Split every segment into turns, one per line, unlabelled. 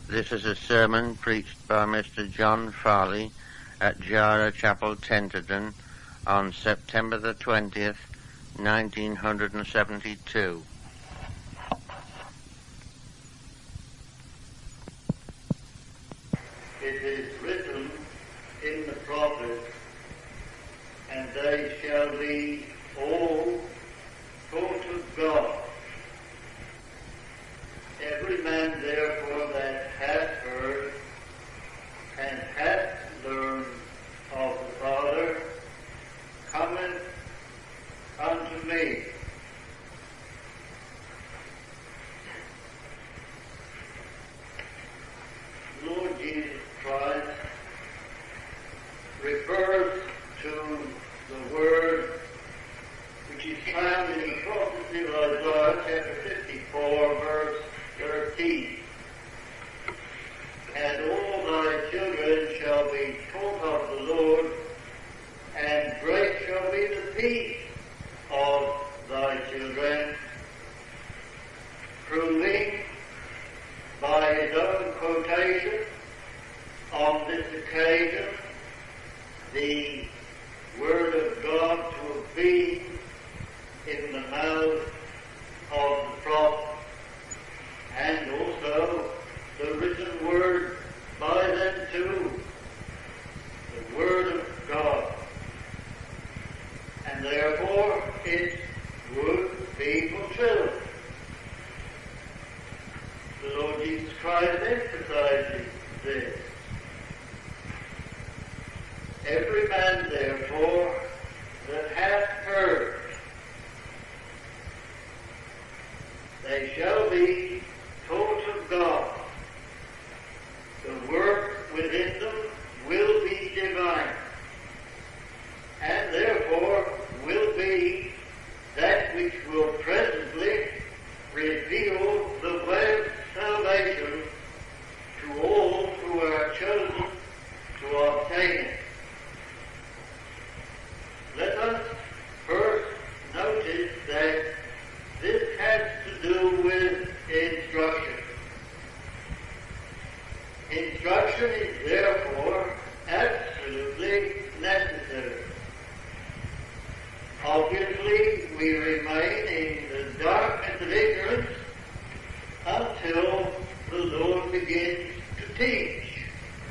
This is a sermon preached by Mr. John Farley at Jara Chapel, Tenterden, on September the 20th, 1972.
It is written in the prophets, and they shall be all taught of God. Every man therefore that hath heard and hath learned of the Father cometh unto me. Lord Jesus Christ refers to the word which is found in the prophecy of Isaiah chapter 54 verse 13. And all thy children shall be taught of the Lord, and great shall be the peace of thy children, proving by his own quotation on this occasion the word of God to have been in the mouth of the prophet, and also the written word by them too, the word of God. And therefore it would be fulfilled. The Lord Jesus Christ emphasizes this. Every man therefore that hath heard, they shall be taught of God. The work within them will be divine, and therefore will be that which will presently reveal the way of salvation to all who are chosen to obtain it. Let us first notice that this has to do with instruction. Instruction is therefore absolutely necessary. Obviously, we remain in the darkness of ignorance until the Lord begins to teach.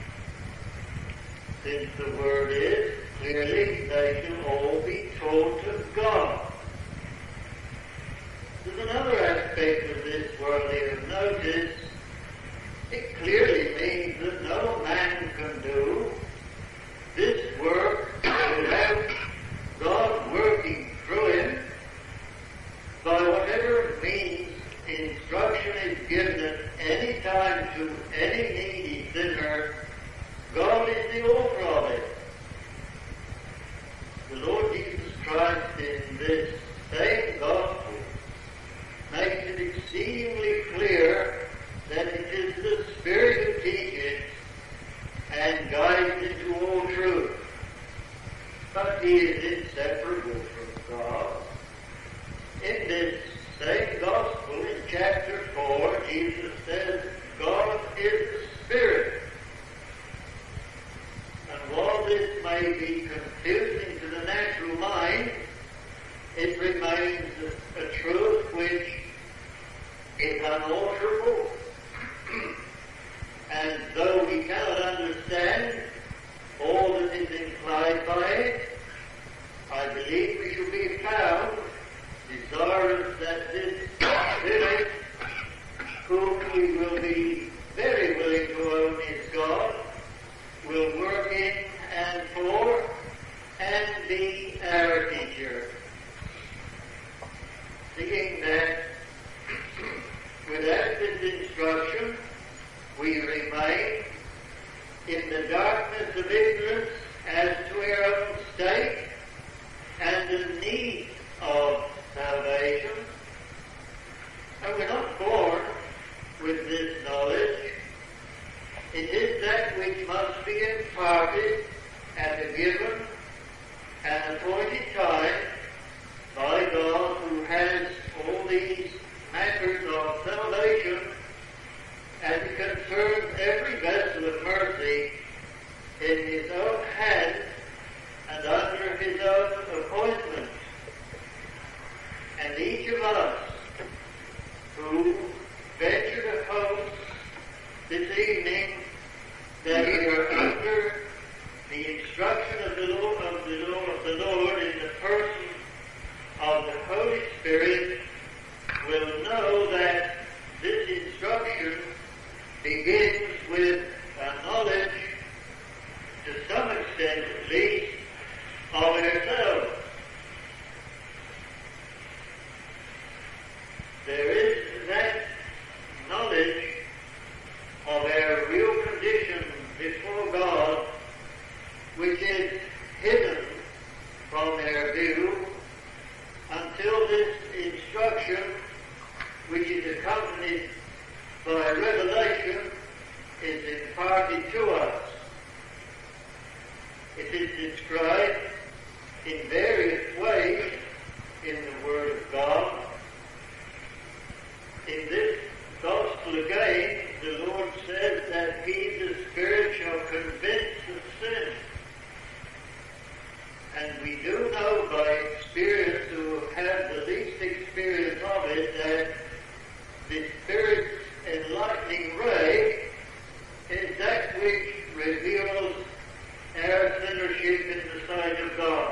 Since the word is, clearly they shall all be taught of God. There's another aspect of this worthy of notice. It clearly means that no man can do this work without God working through him by whatever means instruction is given at any time to any needy sinner. God is the author of it. The Lord Jesus Christ in this same gospel makes it exceedingly clear that it is the Spirit who teaches and guides into all truth. But he is inseparable from God. In this same gospel, in chapter 4, Jesus says, God is the Spirit. And while this may be confusing to the natural mind, it remains a truth which is unalterable. And though we cannot understand all that is implied by it, I believe we shall be found desirous that this Spirit, whom we will be very willing to own is God, will work in and for and be our teacher. Seeing that without this instruction we remain in the darkness of ignorance as to our own state and the need of salvation, and we're not born with this knowledge. It is that which must be imparted at a given and appointed time by God, who has all these matters of salvation as it concerns And each of us who venture to host this evening that we are under the instruction of the Lord in the person of the Holy Spirit will know that this instruction begins with a knowledge, to some extent at least, of ourselves. There is that knowledge of our real condition before God, which is hidden from our view until this instruction, which is accompanied by revelation, is imparted to us. It is described in various ways in the Word of God. In this Gospel again, the Lord says that He, the Spirit, shall convince of sin. And we do know by experience, who have the least experience of it, that the Spirit's enlightening ray is that which reveals our sinnership in the sight of God.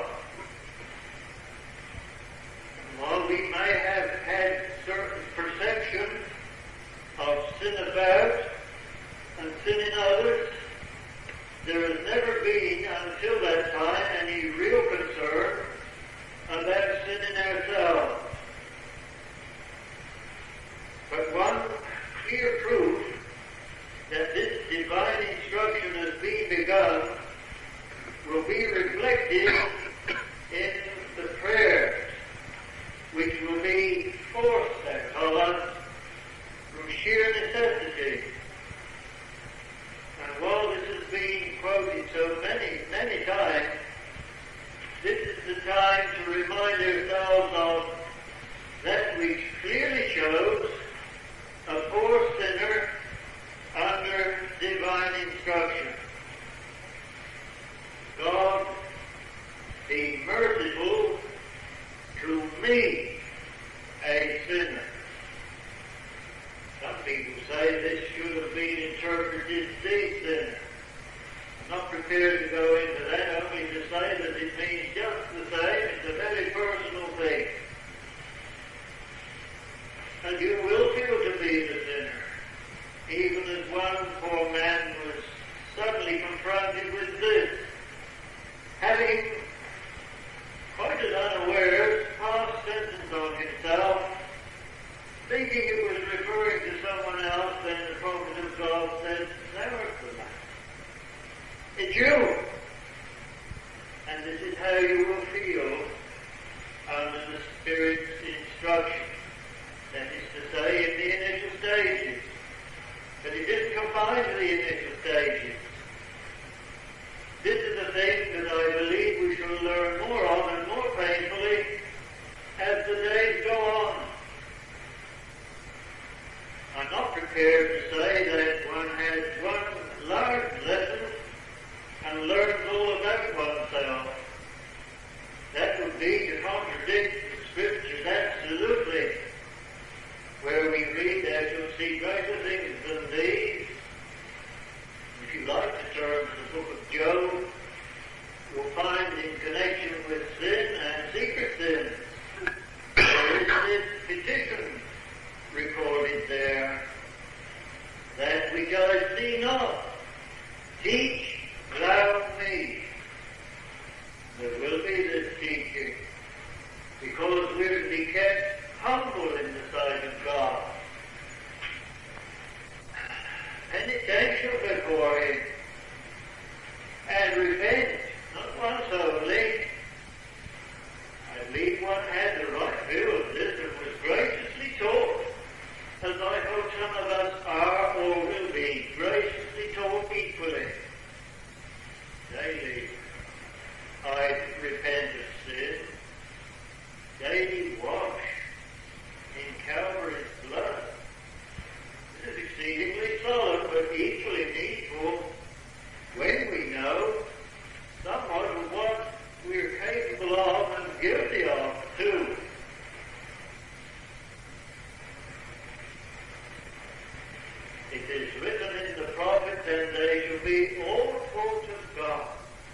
And while we may have had certain perception of sin about and sin in others, there has never been until that time any real concern about sin in ourselves. But one clear proof that this divine instruction has been begun will be reflected in the prayers, which will be forced upon us from sheer necessity. And while this has been quoted so many times, this is the time to remind ourselves of that which clearly shows a poor sinner under divine instruction. God, be merciful to me, a sinner. Some people say this should have been interpreted, the sinner. I'm not prepared to go into that, only to say that it means just the same. It's a very personal thing. And you will feel to be the sinner, even as one poor man was suddenly confronted with this, having, quite as unawares, passed sentence on himself, thinking it was referring to someone else, then the prophet of God said, "Thou art the man. It's you." And this is how you will feel under the Spirit's instruction. That is to say, in the initial stages. But it isn't confined to the initial stages. This is a thing that I believe we shall learn more of and more painfully as the days go on. I'm not prepared to say that one has one large lesson and learns all about oneself. That would be to contradict the Scriptures absolutely, where we read, "Thou shalt see greater things than these." If you like to turn to the book of Job, you'll find in connection with sin and secret sin, there is this petition recorded there, "That which I see not, teach thou me." There will be this teaching, because we're to be kept humble in the sight of God, penitential before Him, and repent, not once only. I believe one had the right view of this and was graciously taught, as I hope some of us are or will be graciously taught equally. Daily, I repent of sin. Daily wash in It is written in the prophets, and they shall be all taught of God.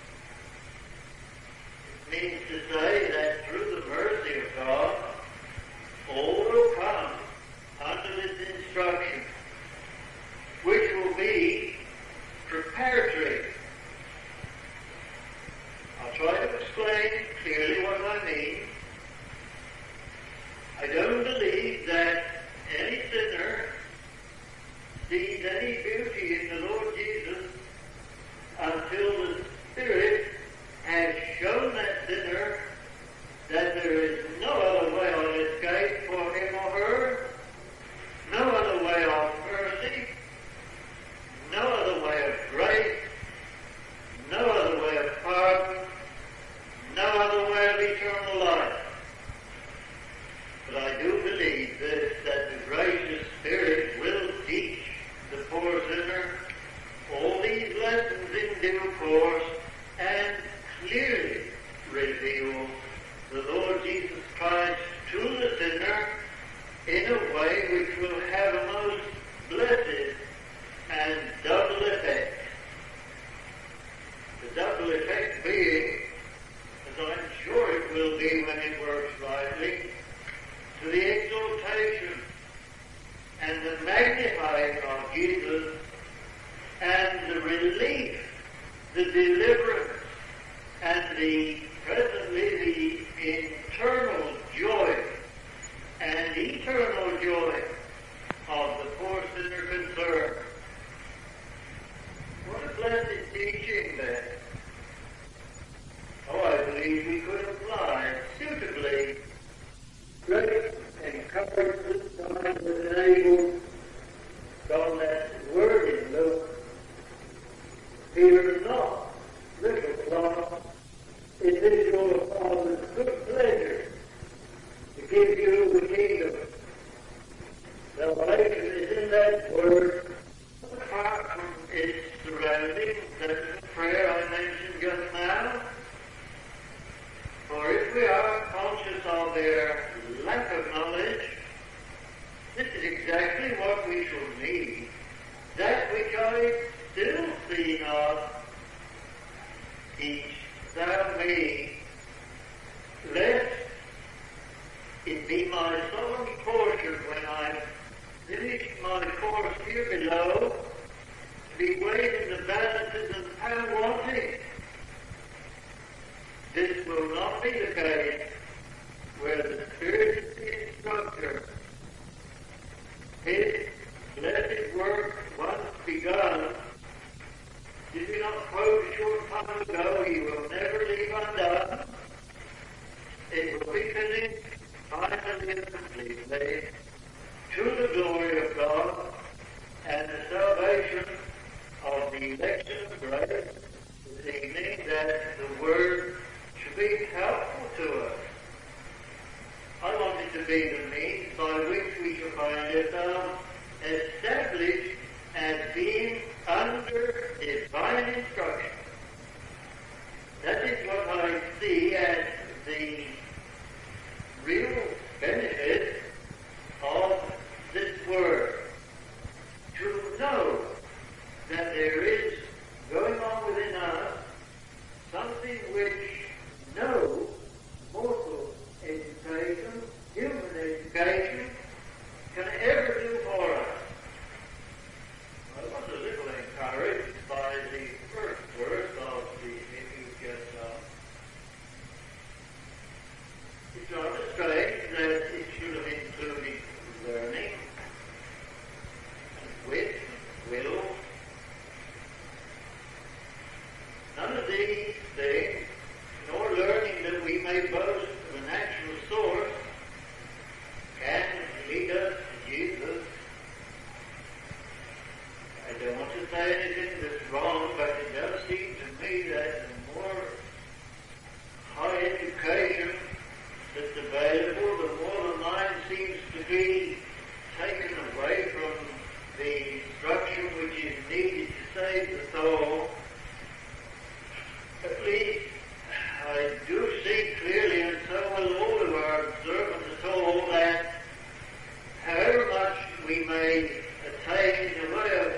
It means to say that through the mercy of God, all will come under this instruction, which will be preparatory. I'll try to explain clearly what I mean. I don't believe that any sinner sees any beauty in the Lord Jesus until the Spirit has shown that sinner that there is no other way of escape for him or her, no other way of mercy, no other way of grace, no other way of pardon, no other way of eternal life. But I do believe this, that the gracious Spirit will teach the poor sinner all these lessons in due course and clearly reveal the Lord Jesus Christ to the sinner in a way which will have a most blessed and double effect. The double effect being, as I'm sure it will be when it works rightly, to the exaltation and the magnifying of Jesus and the relief, the deliverance, and presently the internal joy and eternal joy of the poor sinner concerned. What a blessed teaching then. Oh, I believe we could apply suitably great encouragement time with an able from that word in Luke. Fear not, little flock, it is your Father's good pleasure to give you the kingdom. Salvation is in that word, apart from its surroundings, that's the prayer I mentioned just now. For if we are conscious of their lack of knowledge, this is exactly what we shall need. That which I still see not, teach thou me, lest it be my solemn portion when I finish my course here below, to be weighed in the balances and found wanting. This will not be the case where the Spirit is the instructor. His blessed work once begun, did we not quote a short time ago, he will never leave undone. It will be finished finally and completely to the glory of God and the salvation of the election of grace this evening, that the Word should be helpful to us. I want it to be the means by which we shall find ourselves established as being under divine instruction. That is what I see as the real benefit of this word. To know that there is going on within us something which no mortal education, human education, can ever do for us. I was a little encouraged by the first verse of the hymn you just saw. It's rather strange that it should have included learning, and wit, and will. None of these things, nor learning that we may boast of a natural source, can lead us to Jesus. I don't want to say anything that's wrong, but it does seem to me that the more high education that's available, the more the mind seems to be taken away from the instruction which is needed to save the soul. At least I do see clearly, and so will all who are observant at all, that however much we may attain in the way of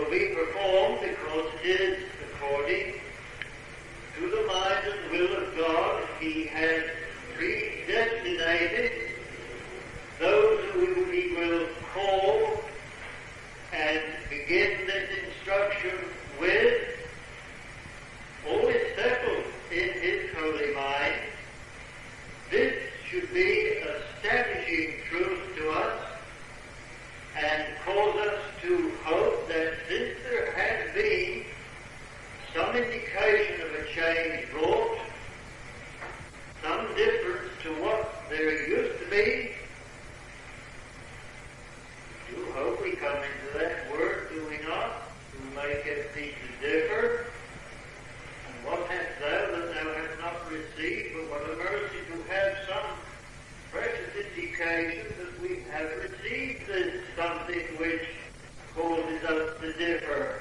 will be performed because it is according to the mind and will of God. He has predestinated those who he will call and begin this instruction with. All is settled in his holy mind. This should be establishing truth to us and cause us to hope that since there has been some indication of a change brought, some difference to what there used to be, we do hope we come into that word, do we not? Who maketh thee to differ? And what hast thou that thou hast not received? But what a mercy to have some precious indication that we have received this something which causes us to differ.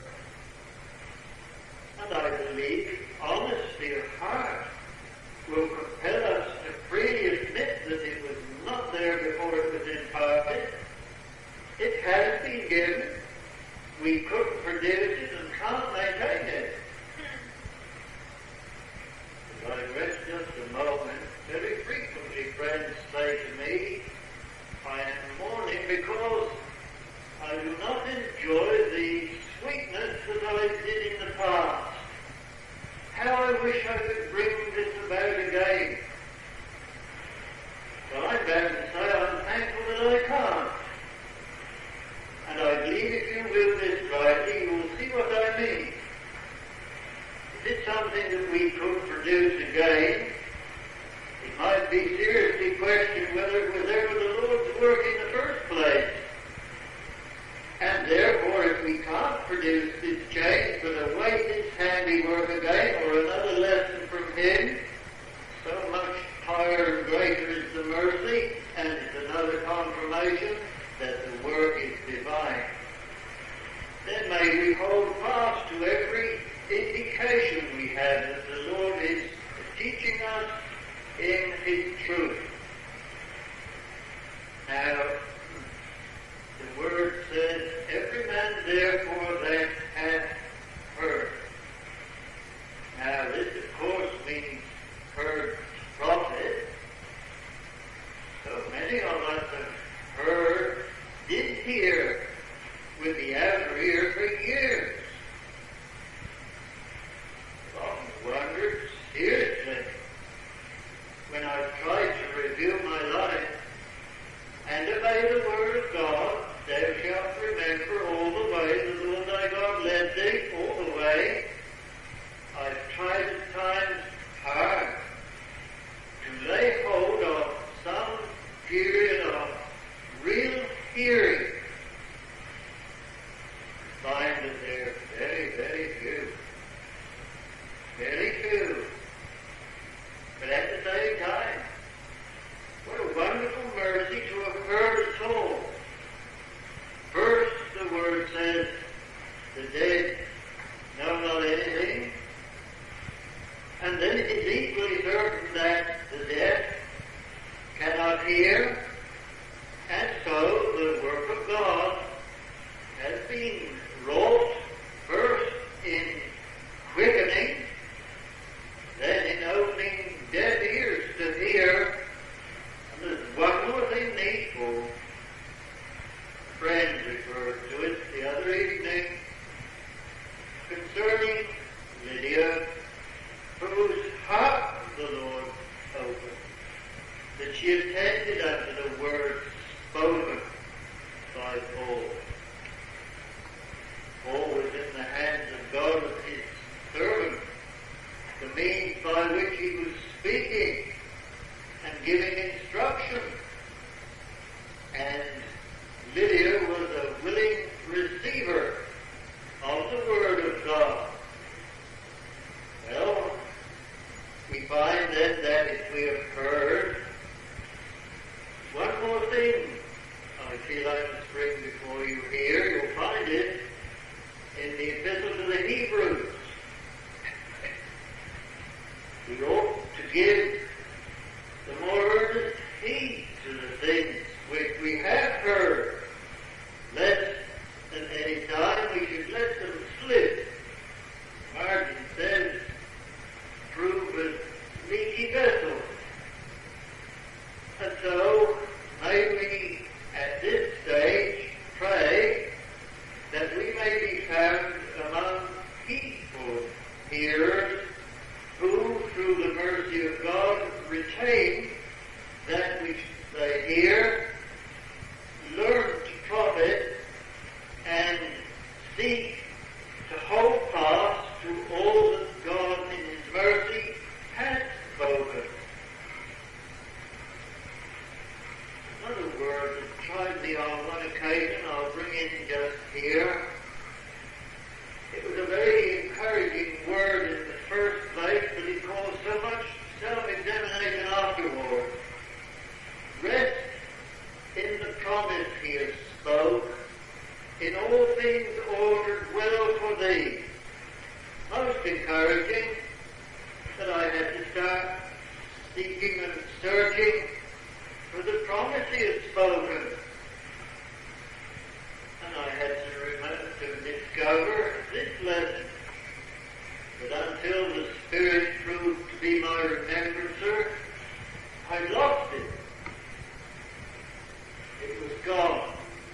And I believe honesty of heart will compel us to freely admit that it was not there before it was imparted. It has been given. We couldn't produce it and can't maintain it. As I rest just a moment, very frequently friends say to me, I am mourning because I do not enjoy the sweetness that I did in the past. How I wish I could bring this about again. Well, I'm bound to say I'm thankful that I can't. And I believe if you will this rightly, you will see what I mean. If it's something that we could produce again, it might be seriously questioned whether it was ever the Lord's work in the first place. And therefore, if we can't produce this change, but await his handiwork again, or another lesson from him, so much higher and greater is the mercy, and it's another confirmation that the work is divine. Then may we hold fast to every indication we have that the Lord is teaching us in his truth. Now, the word says, every man therefore that hath heard. Now, this of course means heard prophet. So many of us have heard, did hear with the outer ear for years. I've often wondered seriously when I've tried to review my life and obey the word of God, thou shalt remember all the way the Lord thy God led thee, all the way. I've tried at times hard to lay hold of some period of real hearing. Find that they're very, very few. Very few. But at the same time, what a wonderful mercy to have heard a soul. First, the word says, the dead know not anything. And then it is equally certain that the deaf cannot hear. And so the work of God has been wrought first in quickening, then in opening deaf ears to hear. And there's one more thing needful. Friends referred to it the other evening. seek to hold fast to all that God in His mercy has spoken. Another word that tried me on one occasion, I'll bring in just here. It was a very encouraging word in the first place, but it caused so much self-examination afterward. Rest in the promise He has spoke, in all things ordered well for thee. Most encouraging that I had to start seeking and searching for the promise He had spoken. And I had to remember to discover this lesson, that until the Spirit proved to be my remembrancer, I lost it. It was gone.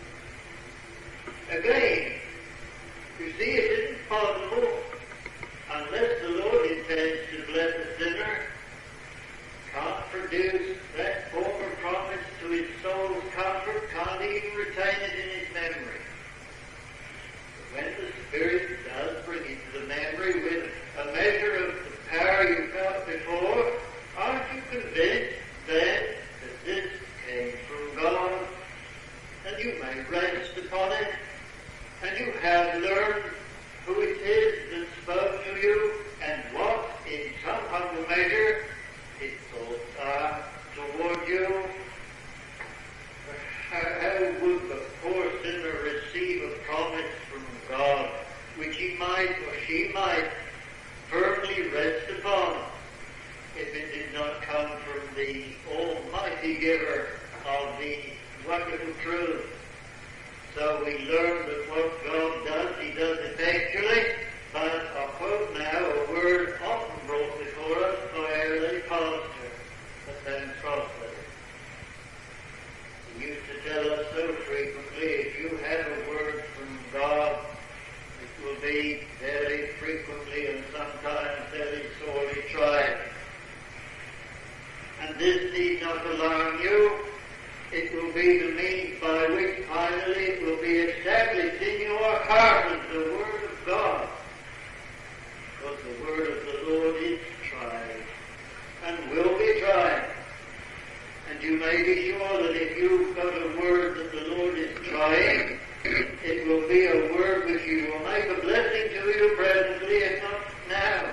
Again, you see, it isn't possible, unless the Lord intends to bless a sinner, can't produce that former promise to his soul's comfort, can't even retain it in his memory. But when the Spirit does bring it to the memory with a measure of the power you felt before, aren't you convinced then that this came from God? And you may rest upon it, and you have learned who it is that spoke to you, and what, in some humble measure, His thoughts are toward you. How would the poor sinner receive a promise from God, which he might or she might firmly rest upon, if it did not come from the Almighty Giver of the wonderful truth? So we learn that what God does, He does effectually, but I'll quote now a word often brought before us by our late pastor, the Sam Crossley. He used to tell us so frequently, if you have a word from God, it will be very frequently and sometimes very sorely tried. And this need not alarm you. It will be the means by which finally it will be established in your heart as the Word of God. Because the Word of the Lord is tried and will be tried. And you may be sure that if you've got a word that the Lord is trying, it will be a word which He will make a blessing to you presently, if not now.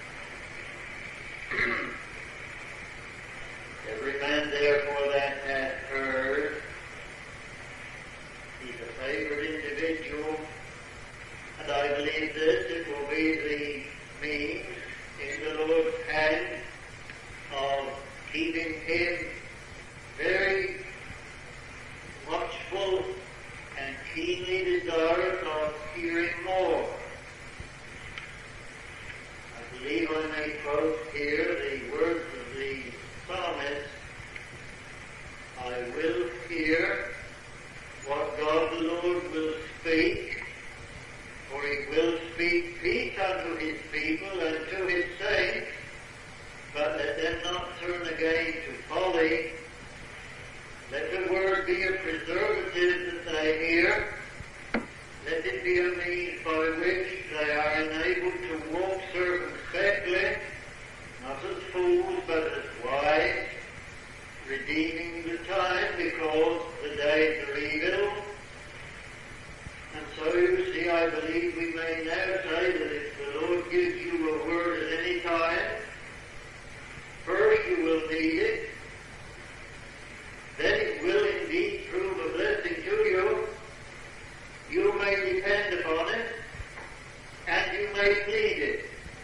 Every man therefore that hath heard, he's a favored individual, and I believe this, it will be the means in the Lord's hand of keeping him very watchful and keenly desirous of hearing more. I believe I may quote here the words of the psalmist, I will hear what God the Lord will speak, for He will speak peace unto His people and to His saints, but let them not turn again to folly. Let the word be a preservative that they hear. Let it be a means by which they are enabled to walk circumspectly, not as fools, but as wise, redeeming the time because the days are evil. And so you see, I believe we may now say that if the Lord gives you a word at any time, first you will need it, then it will indeed prove a blessing to you. You may depend upon it, and you may plead it.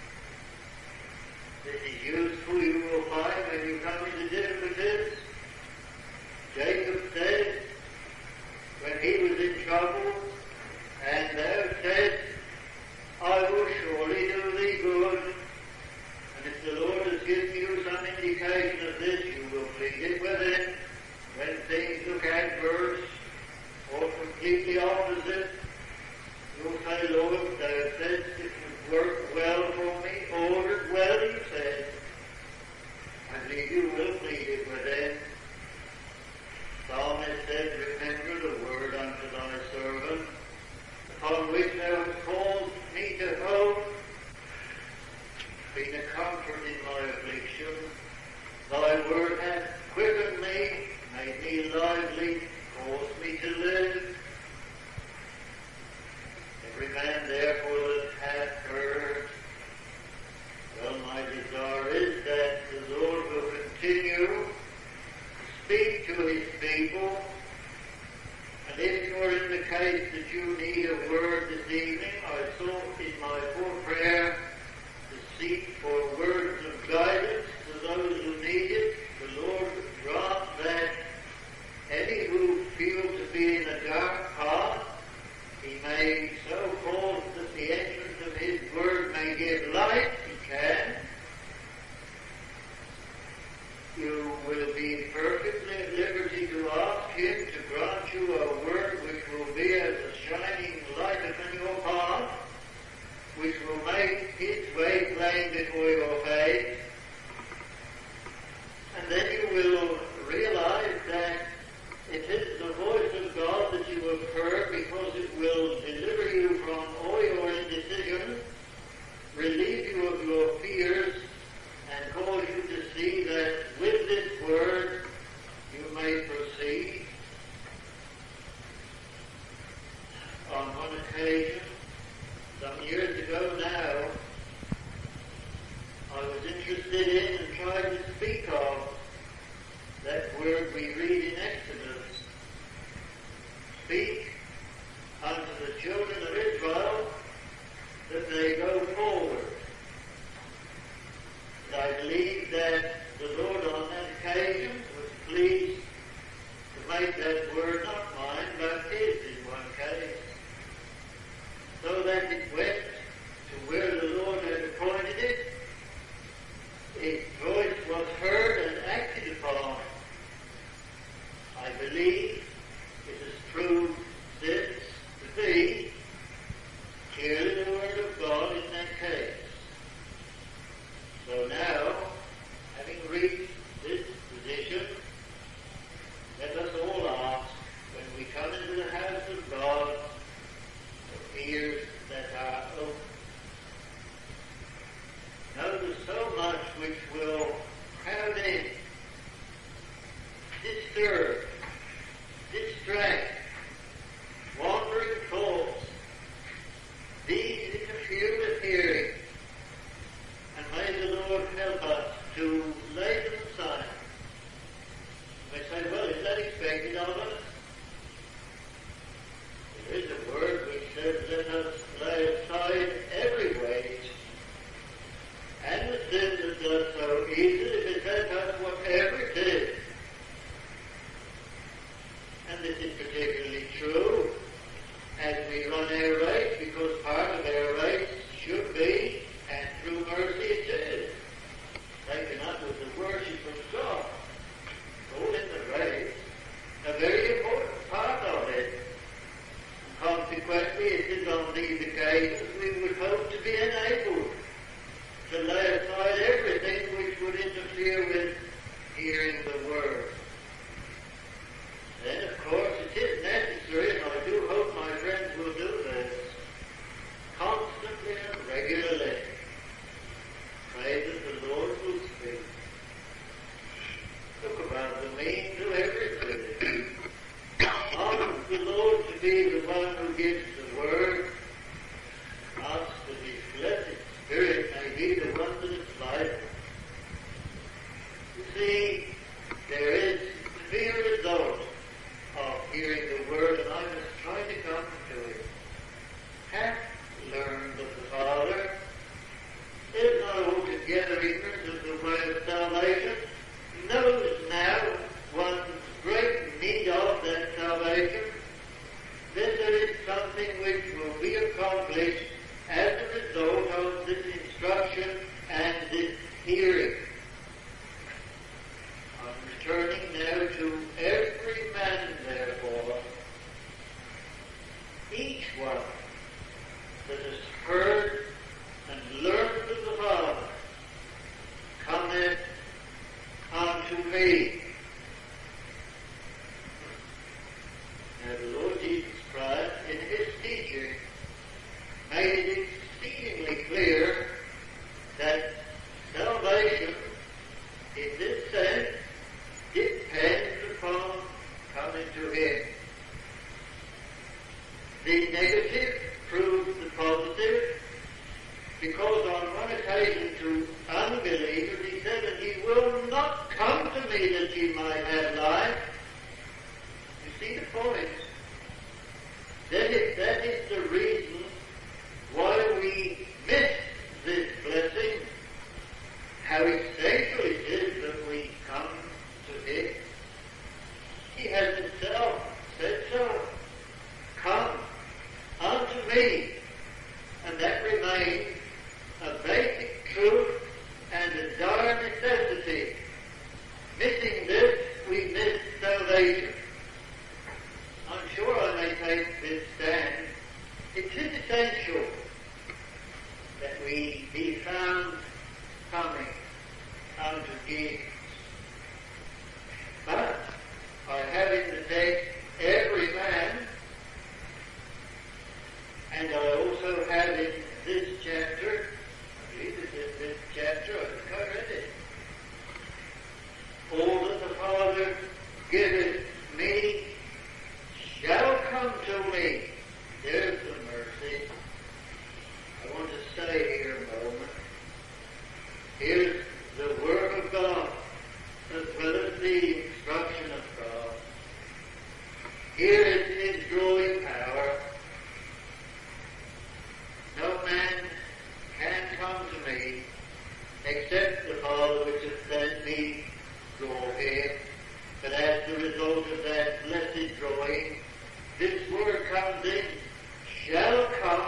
This is useful, you will find, when you come into difficulties. Jacob said, when he was in trouble, and thou said, I will surely do thee good. And if the Lord has given you some indication of this, you will plead it with him. When things look adverse or completely opposite, you'll say, Lord, thou saidst it would work well seek for words of guidance to those who need it, the Lord would grant that any who feel to be in a dark path, He may so cause that the entrance of His Word may give light. He can. You will be perfectly at liberty to ask Him to grant you a word which will be as a shining light upon your path, which will make His way plain before your face. And then you will realize that it is the voice of God that you have heard, because it will deliver you from all your indecision, relieve you of your fears, and cause you to see that with this word you may proceed. On one occasion, some years ago now, I was interested in and tried to speak of that word we read in Exodus. Speak unto the children of Israel that they go forward. And I believe that the Lord on that occasion was pleased to make that word not mine, but His in one case, so that it went to where the Lord had appointed it. His voice was heard and acted upon. I believe it has proved this to be clearly the Word of God in that case. So now, having reached this position, let us all ask, when we come into the house of God, for ears that are open. Now there's so much which will crowd in, disturb, distract, wandering thoughts. These interfere with hearing. And may the Lord help us to lay them aside. You may say, well, is that expected of us? There is a word which says, let us lay aside every weight and the sin that does so easily beset us, whatever it is. And this is particularly true as we run our race, because part of our race should be, and through mercy it is, taken up with the worship of God. All in the race, a very important part of it. Consequently, it is on these occasions we would hope to be enabled to lay aside everything which would interfere with hearing the Word. Then, of course, it is necessary, and I do hope my friends will do this, constantly and regularly pray that the Lord will speak. Look about the means of everything. Ask the Lord to be the one who gives the Word. Ask that His blessed Spirit may be the one that applies it. You see, there is to be a result of hearing the Word, and I was trying to come to it. Hath learned of the Father, is not altogether ignorant of the way of salvation, knows now one's great need of that salvation. This is something which will be accomplished as a result of this instruction and this hearing. I'm returning now to every man, therefore, each one that has heard and learned of the Father, cometh unto me. Now the Lord Jesus Christ, in His teaching, made it exceedingly clear that salvation, in this sense, depends upon coming to Him. The negative proves the positive, because on one occasion to unbelievers He said that He will not come to me that ye might have life. You see the point? That is the reason why we miss remains a basic truth and a dire necessity. Missing this, we miss salvation. I'm sure I may take this stand. It is essential that we be found coming unto Jesus. But by having to take every man, and I also have in this chapter, I believe it's in this chapter, I think I read it, all that the Father giveth me shall come to me. There's the mercy. I want to stay here a moment. Here's the Word of God, as well as the instruction of God. Here is His growing power. No man can come to me except the Father which hath sent me draw him. But as the result of that blessed drawing, this word comes in, shall come.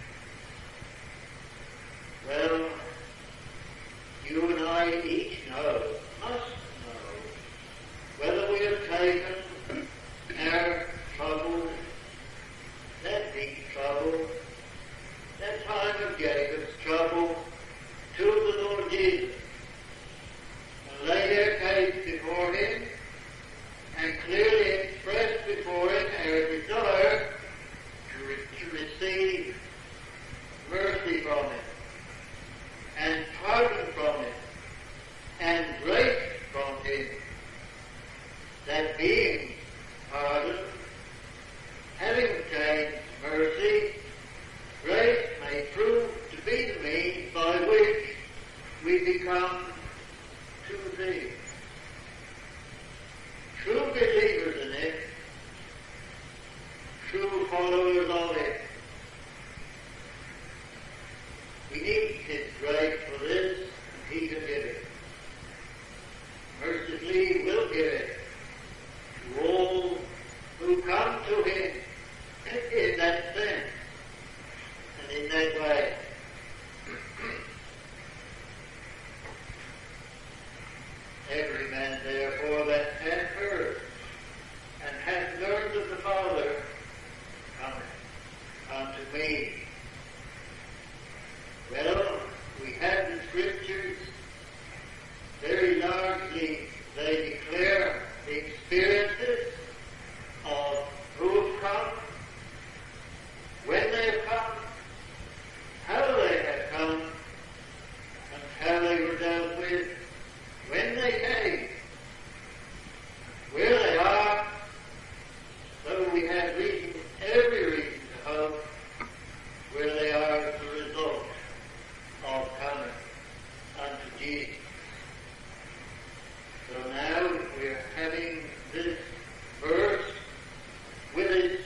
Well, you and I each know, must know, whether we have taken our troubles, that deep trouble, that time of Jacob's trouble, to the Lord Jesus, and lay their case before Him, and clearly express before Him our desire to receive mercy from Him, and pardon from Him, and grace from Him, that being pardoned, having obtained mercy, grace may prove to be the means by which we become to Thee. True believers in it, true followers of it. We need His grace for this, and He can give it. Mercifully He will give it to all who come to Him in that sense and in that way. Every man, therefore, that hath heard and hath learned of the Father cometh unto me. Well, we have the Scriptures. Very largely they declare the experiences of who have come, when they have come, how they have come, and how they were dealt with when they came, where they are. So we have reason, every reason to hope where they are as a result of coming unto Jesus. So now we're having this verse with its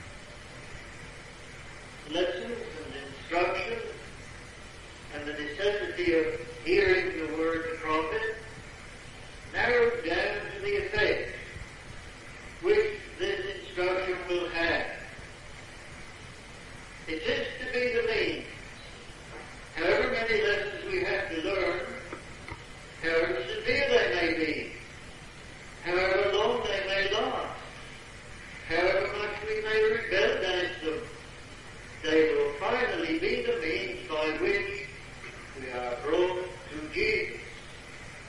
lessons and instructions and the necessity of hearing the word of prophet narrowed down to the effect which this instruction will have. It is to be the means. However many lessons we have to learn, however severe they may be, however long they may last, however much we may rebel against them, they will finally be the means by which we are brought to Jesus.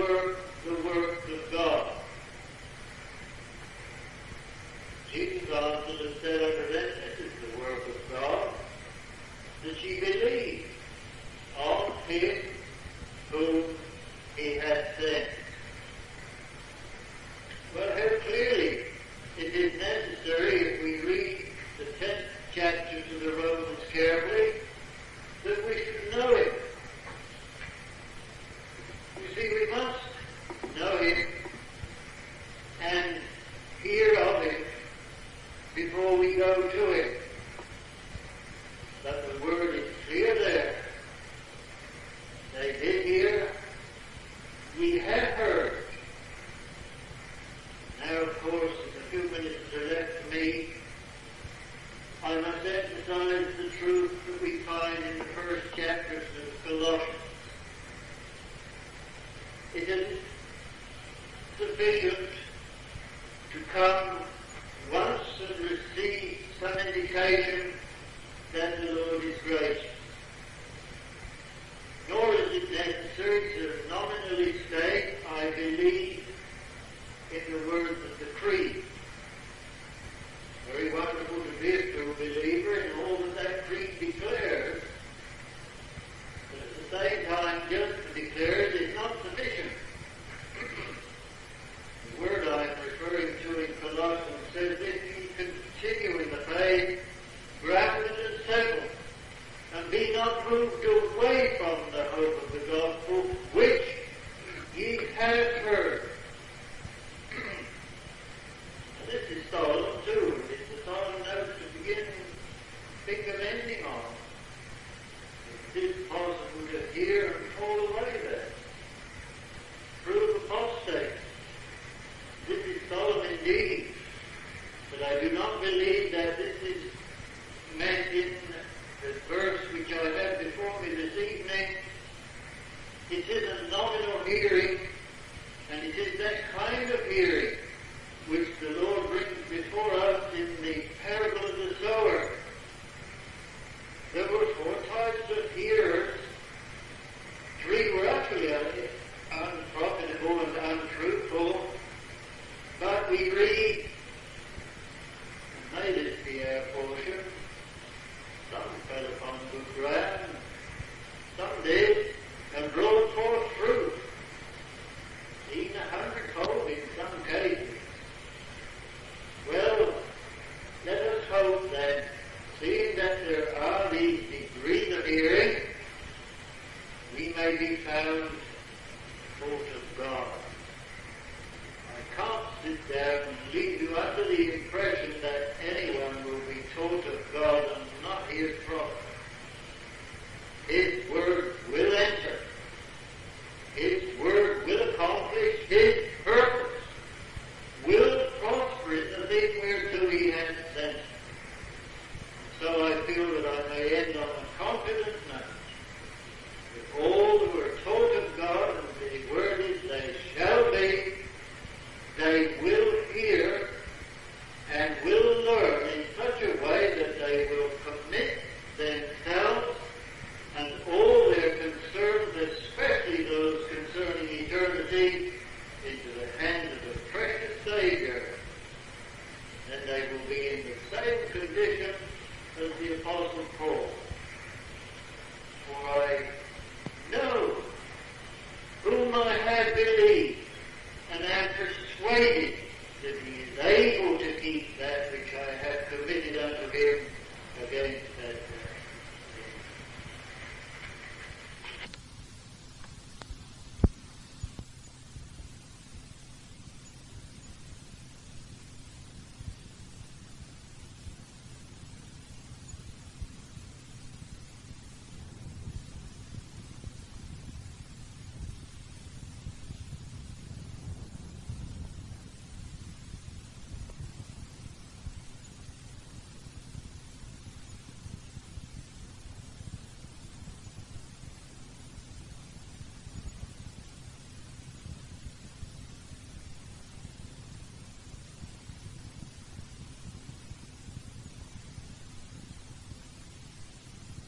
the work of God. Jesus answered and said unto them, this is the work of God, that ye believe on him whom he hath sent. Well, how clearly it is necessary, if we read the 10th chapter to the Romans carefully, that we should know him. You see, we must know him and hear of him before we go to him. But the word is clear there. They did hear, we have heard. Now, of course, in the few minutes that are left to me, I must emphasize the truth that we find in the first chapters of Colossians. It is sufficient to come once and receive some indication that the Lord is gracious. Nor is it necessary to nominally state, I believe in the words of the Creed. Very wonderful to be a true believer in all that creed declares, but at the same time just to declare it is not sufficient. The word I am referring to in Colossians says, if ye continue in the faith, grounded and settled, and be not moved away from the hope of the gospel, which ye have heard. This is solemn too. It's a solemn note to begin think of ending on. It is possible to hear and fall away there. Prove apostate. This is solemn indeed. But I do not believe that this is meant in the verse which I have before me this evening. It is a nominal hearing, and it is that kind of hearing which the Lord brings before us in the parable of the sower. There were 4 types of hearers. 3 were utterly unprofitable and untruthful. But we read, and may this be our portion, some fell upon good ground, some did, and brought forth fruit, even 100-fold in some cases. Well, let us hope that, seeing that there are these degrees of hearing, we may be found taught of God. I can't sit down and leave you under the impression that anyone will be taught of God and not hear from Him. His word